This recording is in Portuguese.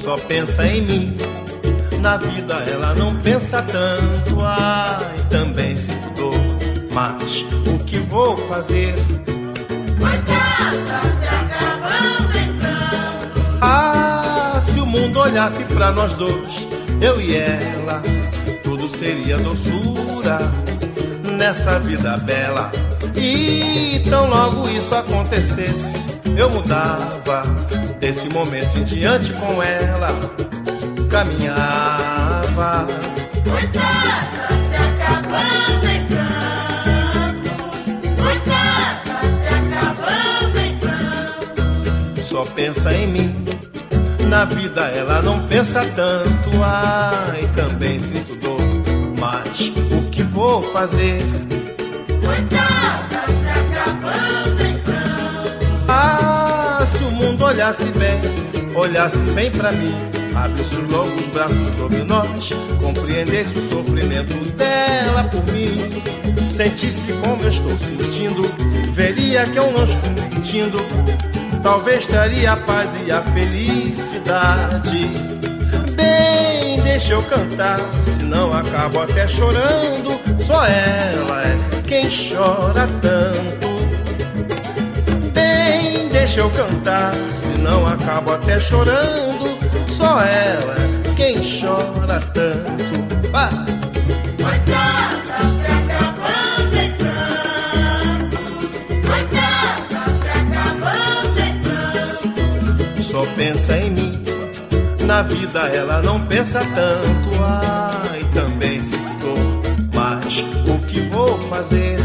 só pensa em mim. Na vida ela não pensa tanto, ai, também sinto dor, mas o que vou fazer? Coitada, se acabando em pranto. Ah, se o mundo olhasse pra nós dois, eu e ela, tudo seria doçura nessa vida bela. E tão logo isso acontecesse, eu mudava desse momento em diante com ela, caminhava. Coitada, se acabando em pranto. Coitada, se acabando em pranto. Só pensa em mim. Na vida ela não pensa tanto, ai, também sinto dor, mas o que vou fazer? Coitada, se acabando em pranto. Ah, se o mundo olhasse bem pra mim, abrisse os longos braços sobre nós, compreendesse o sofrimento dela por mim, sentisse como eu estou sentindo, veria que eu não estou mentindo, talvez traria a paz e a felicidade. Bem, deixa eu cantar, senão acabo até chorando, só ela é quem chora tanto. Bem, deixa eu cantar, senão acabo até chorando, só ela é quem chora tanto. Vai! Coitada, se acabando em pranto. Coitada, se acabando em pranto. Só pensa em mim. Na vida ela não pensa tanto, ai, também sinto dor, mas o que vou fazer?